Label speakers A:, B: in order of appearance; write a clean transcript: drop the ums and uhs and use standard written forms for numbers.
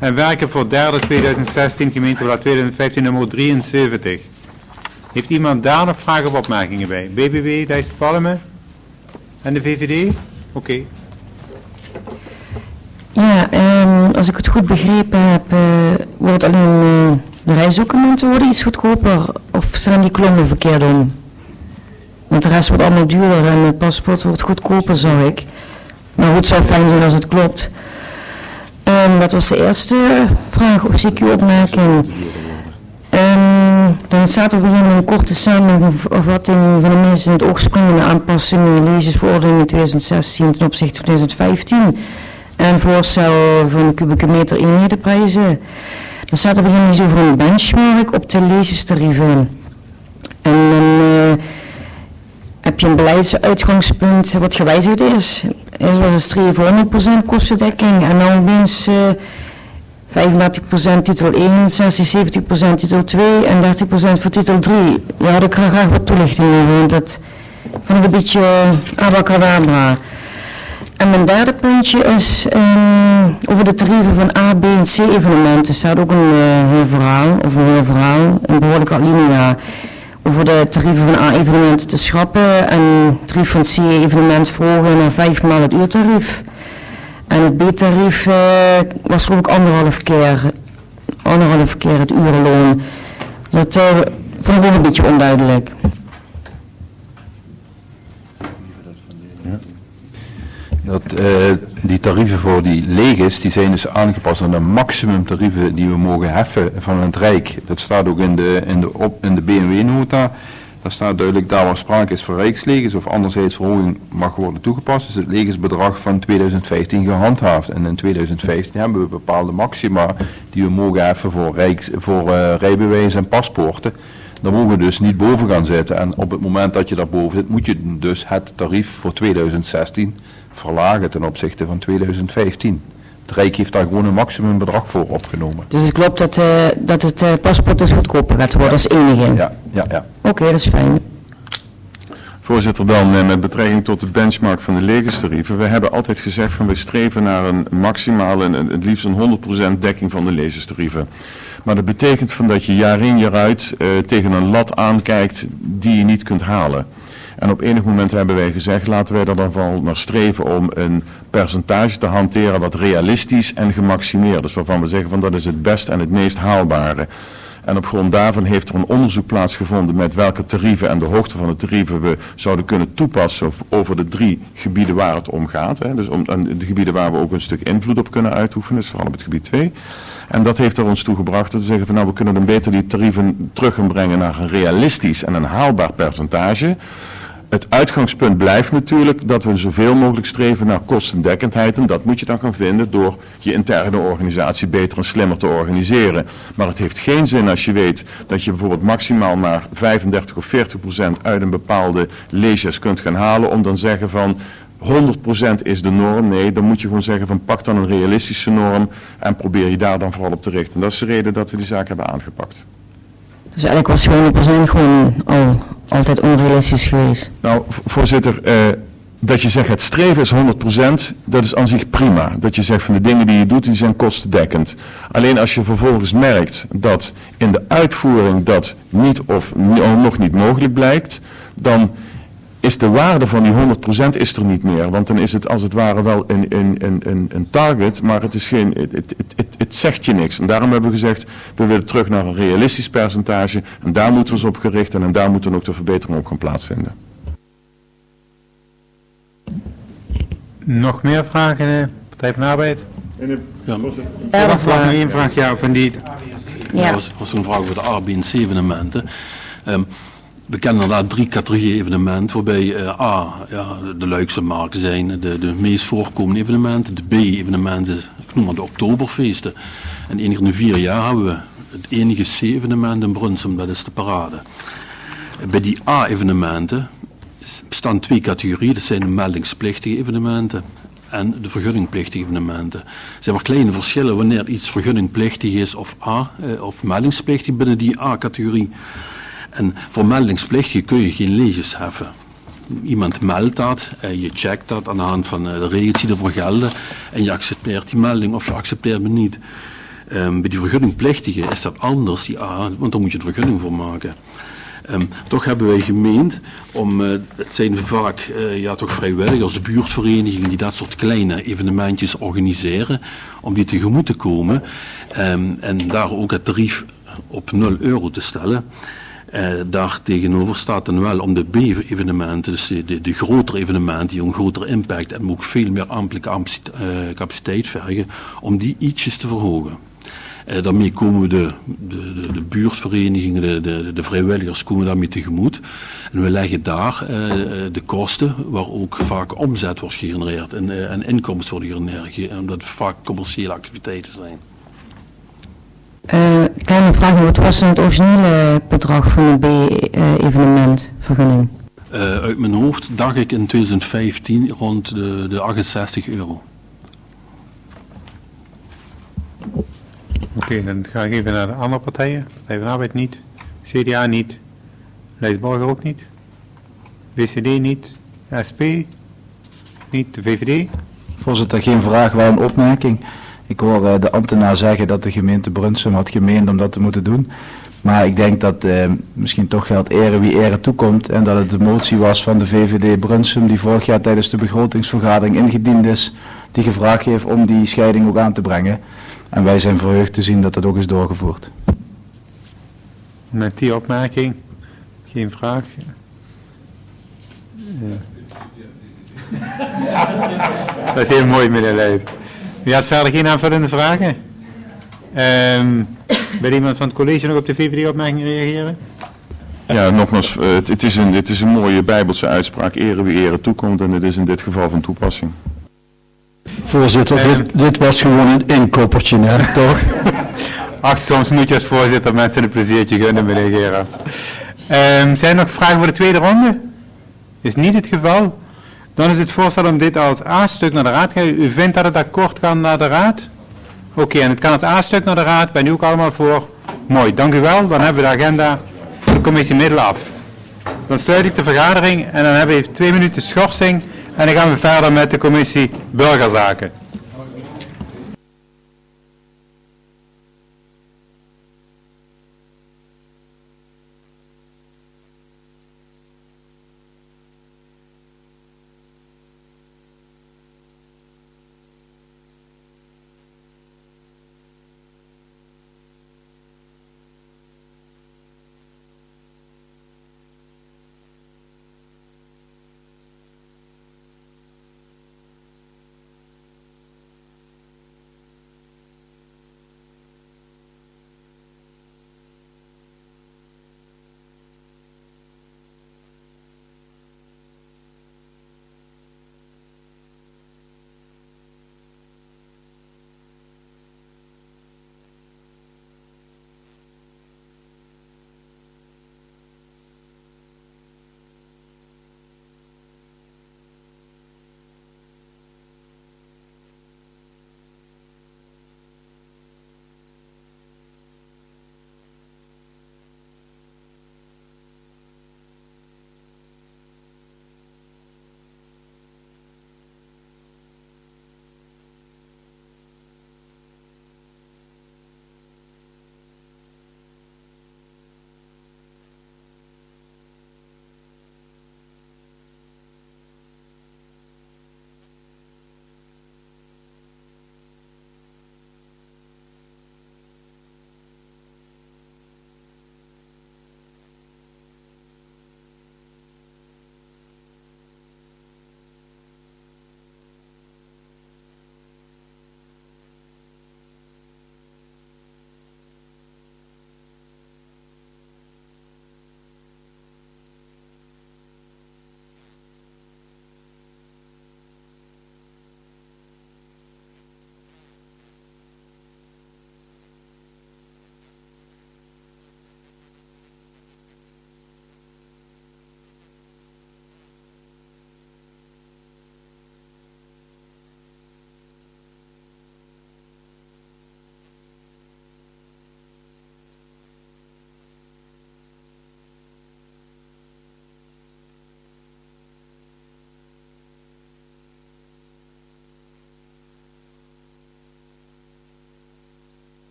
A: En werken voor derde 2016 gemeenteberaad 2015 nummer 73. Heeft iemand daar nog vragen of opmerkingen bij? BBW, Dijsselpalmen en de VVD? Oké.
B: Ja, als ik het goed begrepen heb, wordt alleen de reisdocumenten worden iets goedkoper of staan die klommen verkeerd om? Want de rest wordt allemaal duurder en het paspoort wordt goedkoper, zou ik. Maar goed, het zou fijn zijn als het klopt. Dat was de eerste vraag of CQ-opmerking. Dan staat er weer een korte samenvatting van de meest in het oog springende aanpassingen lezersverordening in 2016 ten opzichte van 2015. En voorstel van kubieke meter eenhedenprijzen. Dan staat er weer iets over een benchmark op de lezerstarieven. En dan heb je een beleidsuitgangspunt wat gewijzigd is. Eerst was het streven 100% kostendekking en dan opeens 35% titel 1, 60-70% titel 2 en 30% voor titel 3. Daar had ik graag wat toelichting over, want dat vond ik een beetje abracadabra. En mijn derde puntje is over de tarieven van A, B en C evenementen. Er staat ook een heel verhaal, een behoorlijke alinea over de tarieven van A evenementen te schrappen en het tarief van C evenement verhogen naar 5 maal het uurtarief. En het B-tarief was geloof ik anderhalf keer het urenloon. Dat vond ik ook een beetje onduidelijk.
C: Die tarieven voor die leges, die zijn dus aangepast aan de maximumtarieven die we mogen heffen van het Rijk. Dat staat ook in de BMW-nota. Daar staat duidelijk, daar waar sprake is voor rijksleges of anderzijds verhoging mag worden toegepast, is het legesbedrag van 2015 gehandhaafd. En in 2015 hebben we bepaalde maxima die we mogen heffen voor rijbewijs en paspoorten. Daar mogen we dus niet boven gaan zitten. En op het moment dat je daar boven zit, moet je dus het tarief voor 2016 verlagen ten opzichte van 2015. Het Rijk heeft daar gewoon een maximumbedrag voor opgenomen.
B: Dus het klopt dat het paspoort dus goedkoper gaat worden als enige?
C: Ja.
B: Oké, dat is fijn.
D: Voorzitter, dan met betrekking tot de benchmark van de legerstarieven. We hebben altijd gezegd van we streven naar een maximale en het liefst een 100% dekking van de lezerstarieven. Maar dat betekent van dat je jaar in jaar uit tegen een lat aankijkt die je niet kunt halen. En op enig moment hebben wij gezegd, laten wij er dan wel naar streven om een percentage te hanteren wat realistisch en gemaximeerd is. Waarvan we zeggen van dat is het best en het meest haalbare. En op grond daarvan heeft er een onderzoek plaatsgevonden met welke tarieven en de hoogte van de tarieven we zouden kunnen toepassen over de 3 gebieden waar het om gaat. Hè. Dus de gebieden waar we ook een stuk invloed op kunnen uitoefenen, dus vooral op het gebied 2. En dat heeft er ons toe gebracht te zeggen van nou we kunnen dan beter die tarieven terug gaan brengen naar een realistisch en een haalbaar percentage. Het uitgangspunt blijft natuurlijk dat we zoveel mogelijk streven naar kostendekkendheid. En dat moet je dan gaan vinden door je interne organisatie beter en slimmer te organiseren. Maar het heeft geen zin als je weet dat je bijvoorbeeld maximaal maar 35 of 40% uit een bepaalde leges kunt gaan halen. Om dan zeggen van 100% is de norm. Nee, dan moet je gewoon zeggen van pak dan een realistische norm en probeer je daar dan vooral op te richten. En dat is de reden dat we die zaak hebben aangepakt.
B: Dus eigenlijk was 20% gewoon altijd onrealistisch geweest.
D: Nou, voorzitter, dat je zegt het streven is 100%, dat is aan zich prima. Dat je zegt van de dingen die je doet, die zijn kostendekkend. Alleen als je vervolgens merkt dat in de uitvoering dat niet of nog niet mogelijk blijkt, dan is de waarde van die 100% is er niet meer. Want dan is het als het ware wel een target, maar het is het zegt je niks. En daarom hebben we gezegd, we willen terug naar een realistisch percentage. En daar moeten we ons op gericht en daar moeten ook de verbeteringen op gaan plaatsvinden.
A: Nog meer vragen, Partij van de Arbeid?
E: Ja,
A: Nog één vraag, ja, van die.
E: Ja. Dat was een vraag over de A, B en C evenementen. We kennen inderdaad 3 categorieën evenementen, waarbij de leukste markten zijn, de meest voorkomende evenementen, de B-evenementen, ik noem maar de Oktoberfeesten. En één keer in de 4 jaar hebben we het enige C-evenement in Brunsum, dat is de parade. Bij die A-evenementen bestaan 2 categorieën, dat zijn de meldingsplichtige evenementen en de vergunningplichtige evenementen. Er zijn maar kleine verschillen wanneer iets vergunningplichtig is of meldingsplichtig binnen die A-categorie. En voor meldingsplichtig kun je geen leges heffen. Iemand meldt dat, je checkt dat aan de hand van de regels die ervoor gelden en je accepteert die melding of je accepteert hem niet. Bij die vergunningplichtigen is dat anders, want daar moet je de vergunning voor maken. Toch hebben wij gemeend het zijn vaak toch vrijwilligers, buurtverenigingen die dat soort kleine evenementjes organiseren, om die tegemoet te komen en daar ook het tarief op €0 te stellen. Daar tegenover staat dan wel om de B-evenementen, dus de grotere evenementen die een grotere impact en ook veel meer ambtelijke capaciteit vergen, om die ietsjes te verhogen. Daarmee komen de buurtverenigingen, de vrijwilligers komen daarmee tegemoet. En we leggen daar de kosten waar ook vaak omzet wordt gegenereerd en inkomsten worden gegenereerd, omdat het vaak commerciële activiteiten zijn.
B: Kleine vraag, wat was het originele bedrag van de B-evenementvergunning?
E: Uit mijn hoofd dacht ik in 2015 rond de €68.
A: Oké, dan ga ik even naar de andere partijen. Partij van de Arbeid niet. CDA niet. Leijsborger ook niet. VCD niet. SP niet. De VVD.
F: Voorzitter, geen vraag, wel een opmerking. Ik hoor de ambtenaar zeggen dat de gemeente Brunsum had gemeend om dat te moeten doen. Maar ik denk dat misschien toch geldt ere wie ere toekomt. En dat het de motie was van de VVD Brunsum die vorig jaar tijdens de begrotingsvergadering ingediend is. Die gevraagd heeft om die scheiding ook aan te brengen. En wij zijn verheugd te zien dat dat ook is doorgevoerd.
A: Met die opmerking, geen vraag. Ja. Dat is heel mooi, meneer Leijs. U had verder geen aanvullende vragen? Wil iemand van het college nog op de VVD-opmerking reageren?
D: Ja, nogmaals, het is een mooie Bijbelse uitspraak. Ere wie ere toekomt en het is in dit geval van toepassing.
G: Voorzitter, dit was gewoon een inkoppertje, hè, toch?
A: Ach, soms moet je als voorzitter mensen een pleziertje gunnen, meneer Gerard. Zijn er nog vragen voor de tweede ronde? Is niet het geval. Dan is het voorstel om dit als A-stuk naar de raad te gaan. U vindt dat het akkoord kan naar de raad? Oké, en het kan als A-stuk naar de raad. Ben u ook allemaal voor? Mooi, dank u wel. Dan hebben we de agenda voor de commissie middelen af. Dan sluit ik de vergadering en dan hebben we 2 minuten schorsing. En dan gaan we verder met de commissie Burgerzaken.